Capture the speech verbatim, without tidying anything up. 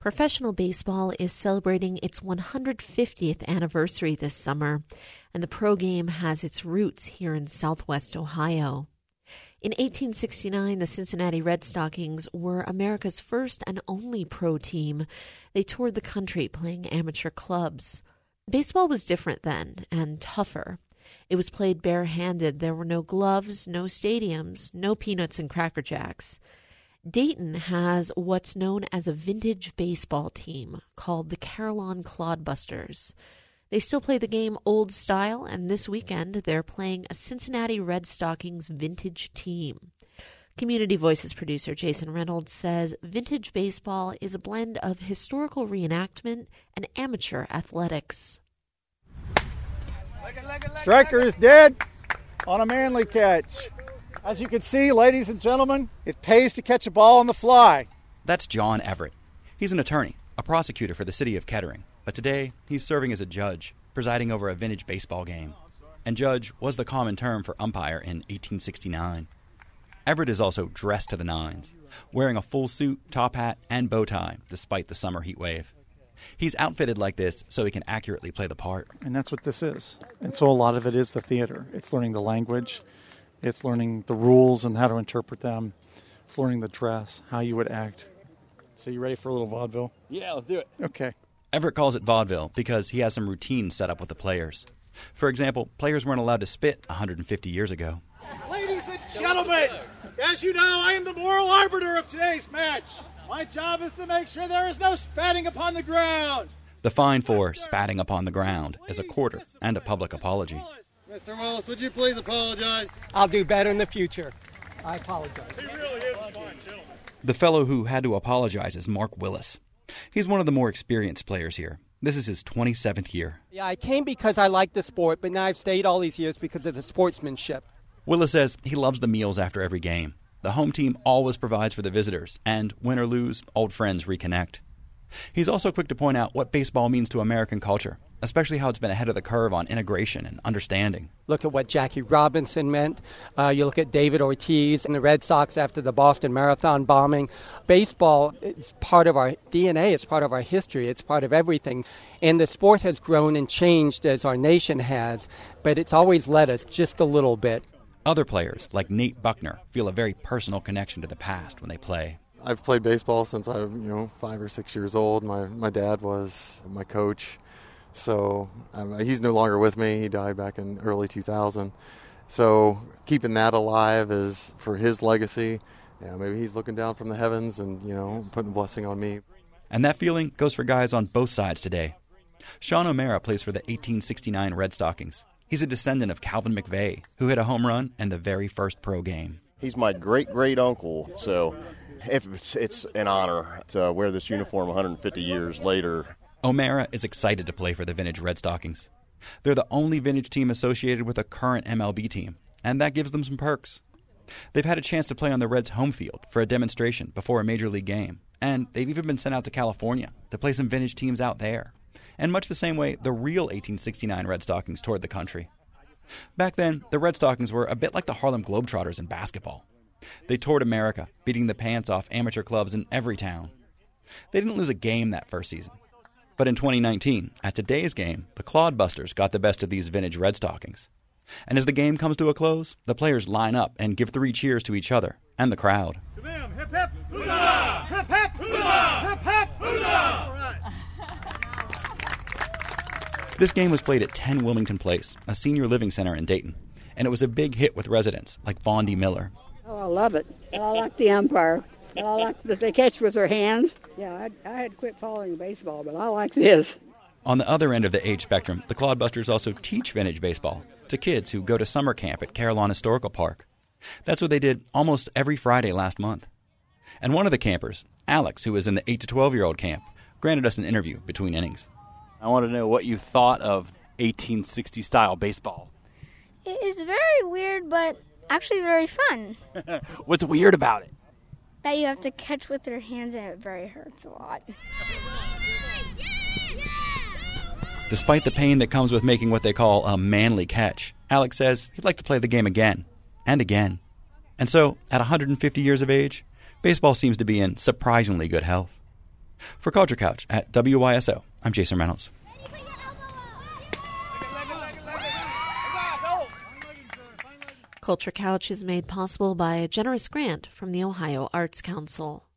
Professional baseball is celebrating its one hundred fiftieth anniversary this summer, and the pro game has its roots here in Southwest Ohio. In eighteen sixty-nine, the Cincinnati Red Stockings were America's first and only pro team. They toured the country playing amateur clubs. Baseball was different then and tougher. It was played barehanded. There were no gloves, no stadiums, no peanuts and Cracker Jacks. Dayton has what's known as a vintage baseball team called the Carillon Clodbusters. They still play the game old style, and this weekend they're playing a Cincinnati Red Stockings vintage team. Community Voices producer Jason Reynolds says vintage baseball is a blend of historical reenactment and amateur athletics. Striker is dead on a Manly catch. As you can see, ladies and gentlemen, it pays to catch a ball on the fly. That's John Everett. He's an attorney, a prosecutor for the city of Kettering. But today, he's serving as a judge, presiding over a vintage baseball game. And judge was the common term for umpire in eighteen sixty-nine. Everett is also dressed to the nines, wearing a full suit, top hat, and bow tie, despite the summer heat wave. He's outfitted like this so he can accurately play the part. And that's what this is. And so a lot of it is the theater. It's learning the language. It's learning the rules and how to interpret them. It's learning the dress, how you would act. So you ready for a little vaudeville? Yeah, let's do it. Okay. Everett calls it vaudeville because he has some routines set up with the players. For example, players weren't allowed to spit one hundred fifty years ago. Ladies and gentlemen, as you know, I am the moral arbiter of today's match. My job is to make sure there is no spatting upon the ground. The fine for spatting upon the ground is a quarter and a public apology. Mister Willis, would you please apologize? I'll do better in the future. I apologize. He really is fine, chill. The fellow who had to apologize is Mark Willis. He's one of the more experienced players here. This is his twenty-seventh year. Yeah, I came because I like the sport, but now I've stayed all these years because of the sportsmanship. Willis says he loves the meals after every game. The home team always provides for the visitors, and win or lose, old friends reconnect. He's also quick to point out what baseball means to American culture, especially how it's been ahead of the curve on integration and understanding. Look at what Jackie Robinson meant. Uh, you look at David Ortiz and the Red Sox after the Boston Marathon bombing. Baseball is part of our D N A. It's part of our history. It's part of everything. And the sport has grown and changed as our nation has, but it's always led us just a little bit. Other players, like Nate Buckner, feel a very personal connection to the past when they play. I've played baseball since I was, you know, five or six years old. My my dad was my coach. So um, he's no longer with me. He died back in early two thousand. So keeping that alive is for his legacy. Yeah, maybe he's looking down from the heavens and, you know, putting a blessing on me. And that feeling goes for guys on both sides today. Sean O'Mara plays for the eighteen sixty-nine Red Stockings. He's a descendant of Calvin McVeigh, who hit a home run in the very first pro game. He's my great-great-uncle, so if it's, it's an honor to wear this uniform one hundred fifty years later. O'Mara is excited to play for the vintage Red Stockings. They're the only vintage team associated with a current M L B team, and that gives them some perks. They've had a chance to play on the Reds' home field for a demonstration before a major league game, and they've even been sent out to California to play some vintage teams out there. And much the same way the real eighteen sixty-nine Red Stockings toured the country. Back then, the Red Stockings were a bit like the Harlem Globetrotters in basketball. They toured America, beating the pants off amateur clubs in every town. They didn't lose a game that first season. But in twenty nineteen, at today's game, the Clodbusters got the best of these vintage Red Stockings. And as the game comes to a close, the players line up and give three cheers to each other and the crowd. To them, hip hip, huzzah! Hip hip, huzzah! Hip hip, huzzah! All right. This game was played at ten Wilmington Place, a senior living center in Dayton, and it was a big hit with residents like Vaughn D. Miller. Oh, I love it. And I like the umpire. And I like that they catch with their hands. Yeah, I, I had quit following baseball, but I like this. On the other end of the age spectrum, the Clodbusters also teach vintage baseball to kids who go to summer camp at Carillon Historical Park. That's what they did almost every Friday last month. And one of the campers, Alex, who was in the eight to twelve-year-old camp, granted us an interview between innings. I want to know what you thought of eighteen sixty-style baseball. It is very weird, but actually very fun. What's weird about it? That you have to catch with your hands and it very hurts a lot. Despite the pain that comes with making what they call a manly catch, Alex says he'd like to play the game again and again. And so, at one hundred fifty years of age, baseball seems to be in surprisingly good health. For Culture Couch at W Y S O, I'm Jason Reynolds. Culture Couch is made possible by a generous grant from the Ohio Arts Council.